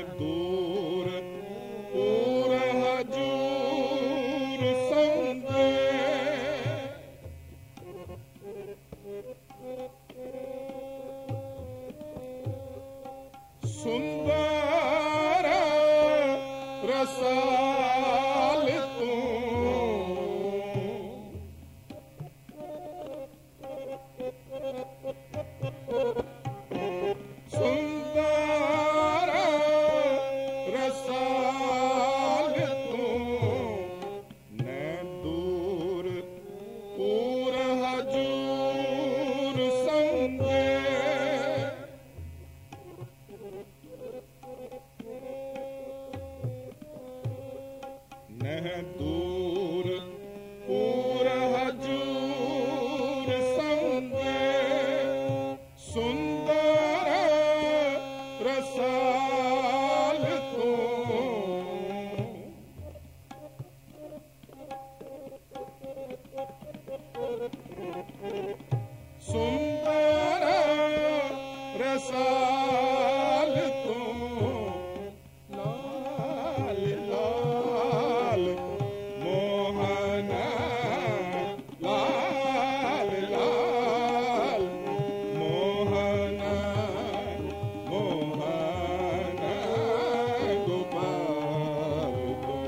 दूर पूर हजूर संगे सुंदर रसाल तू सुंदर रसाल तू ने दूर पूर हजूर संगे नह दूर पूर हजूर संगे सुंदर रसाल तू सुंदर रसाल तू लाल लाल मोहन लाल लाल मोहन मोहन गोपाल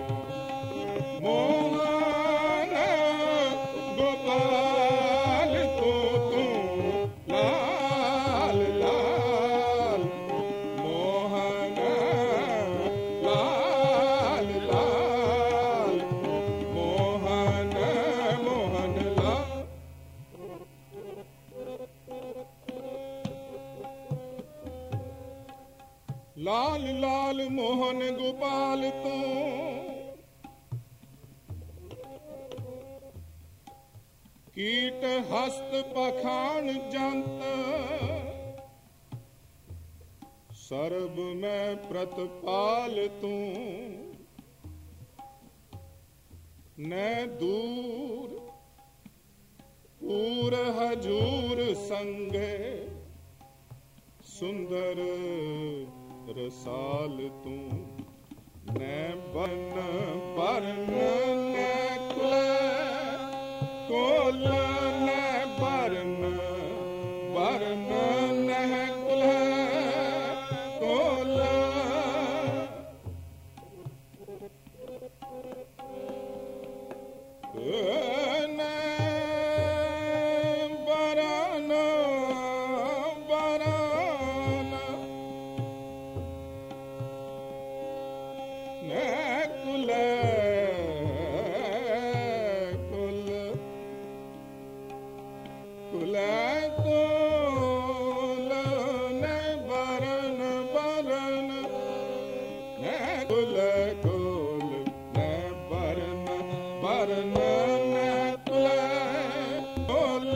मोहन गोपाल तू लाल लाल मोहन लाल लाल मोहन मोहन लाल लाल मोहन गोपाल तू कीट हस्त पखान जंत सर्ब में प्रतपाल तू न दूर पूर हजूर संगे सुंदर रसाल तू न बन बरन न कोल न बरन बरन न कोल न बरन बरन न कुल कुल कुल कुल न बरन बरन न कुल कुल न बरन बरन न कुल कुल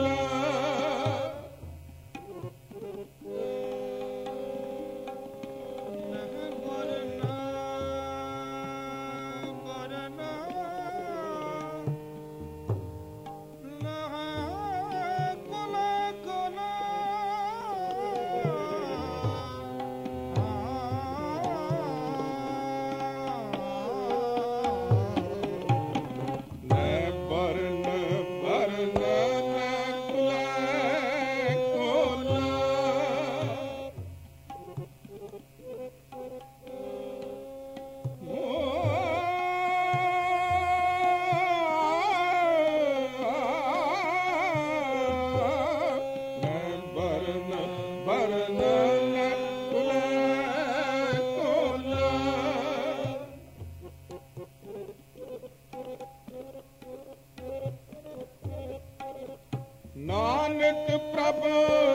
नानक प्रभु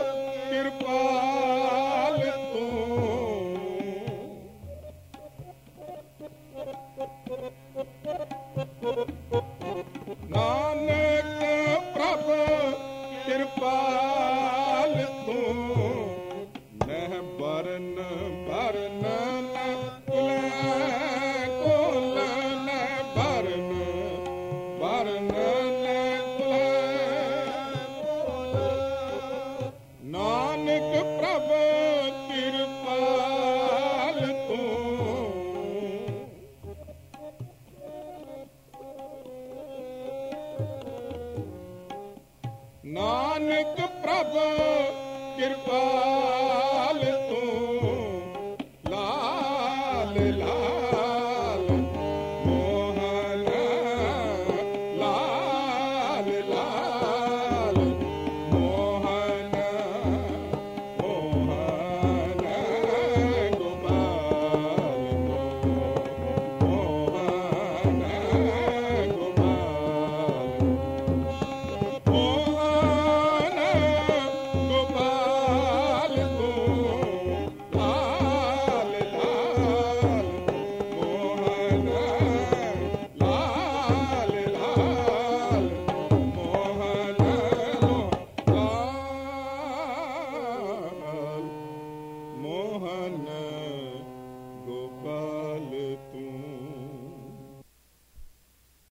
कृपाल तू नानक प्रभु कृपाल तू नह बरन बरन न कुल न बरन बरन न नानक ਪ੍ਰਭ ਕਿਰਪਾਲ ਤੂੰ ਲਾਲ ਲਾ